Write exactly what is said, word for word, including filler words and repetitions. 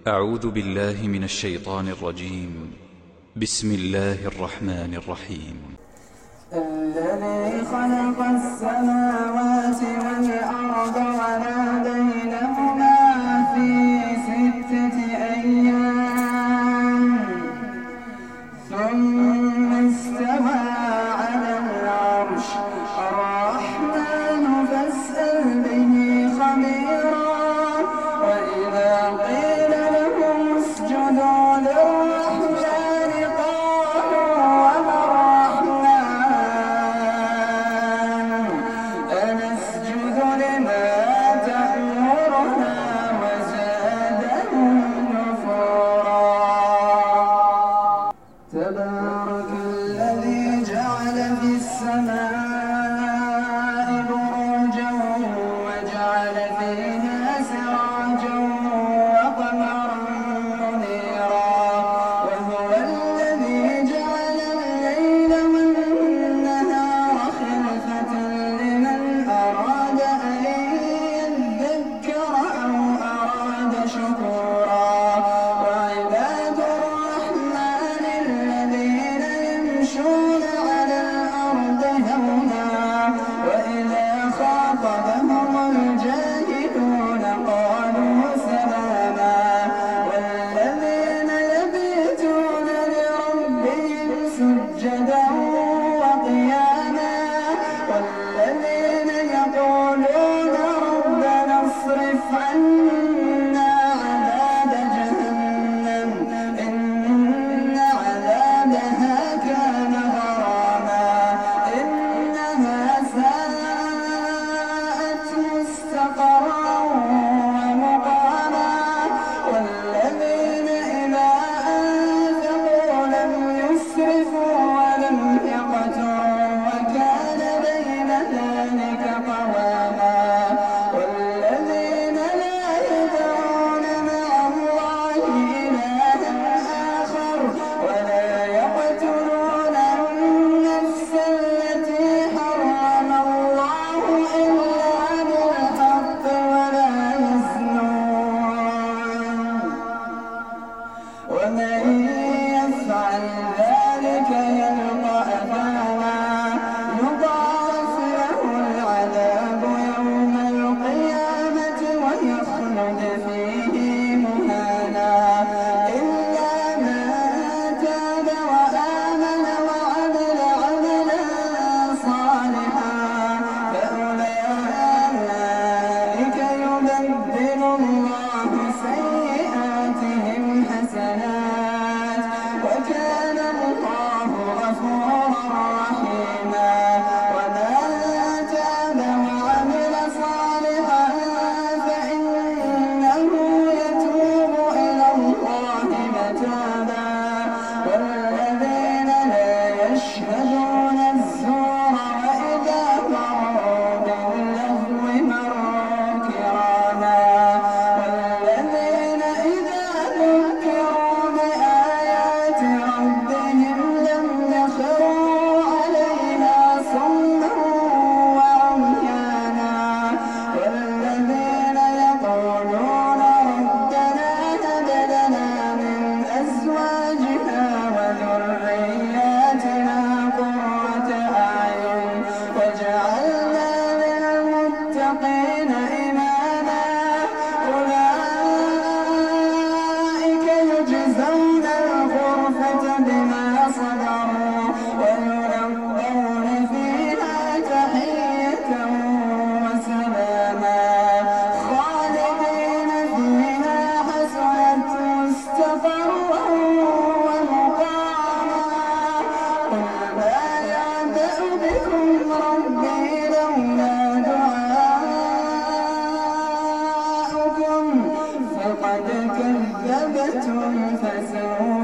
أعوذ بالله من الشيطان الرجيم. بسم الله الرحمن الرحيم. الذي خلق السماوات والأرض وما بينهما في ستة أيام ثم استوى على العرش الرحمن فاسأل به خبيرا. وإذا قيل لهم اسجدوا للرحمن قالوا وما الرحمن أنسجد لما تأمرنا وزادهم نفورا. تبارك الذي جعل في السماء بروجا وجعل فيها سراجا وقمرا منيرا. وهو الذي جعل الليل والنهار خلفة لمن أراد أن يذكر أو أراد شكورا. وعباد الرحمن الذين يمشون على الأرض هونا وإذا خاطبهم الجاهلون قالوا سلاما. والذين يبيتون لربهم سجدا وقياما. والذين يقولون ربنا اصرف عنا عذاب جهنم إن عذابها كان غراما إنها ساءت مستقرا ومقاما. والذين إذا أنفقوا لم يسرفوا ولم يقتروا وكان بين ذلك قواما. والذين لا يدعون مع الله إلها آخر ولا يقتلون النفس التي حرم الله إلا بالحق ولا يزنون. ومن يفعل ذلك يلقى أثاما يضاعف له العذاب يوم القيامة ويخلد فيه مهانا إلا من تاب وآمن وعمل عملا صالحا فأولئك يبدل الله سيئاتهم حسنات وكان الله غفورا رحيما. ومن تاب وعمل صالحا فإنه يتوب إلى الله متابا. والذين لا يشهدون الزور وإذا مروا باللغو مروا كراما. والذين إذا ذكروا بآيات ربهم لم يخروا عليها صما وعميانا. والذين يقولون ربنا هب لنا من أزواجنا وذرياتنا قرة أعين واجعلنا للمتقين إماما. أولئك يجزون الغرفة بما صبروا ويلقون فيها تحية وسلاما خالدين فيها حسنت مستقرا ومقاما. قل ما يعبأ بكم ربي لولا دعاؤكم فقد كذبتم فسوف